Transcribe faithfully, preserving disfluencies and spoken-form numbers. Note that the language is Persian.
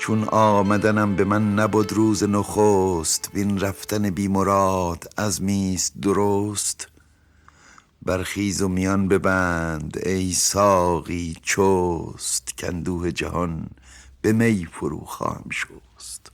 چون آمدنم به من نبود روز نخست، وین رفتن بی مراد عزمیست درست. برخیز و میان ببند ای ساقی چست، کاندوه جهان به می فرو خواهم شست.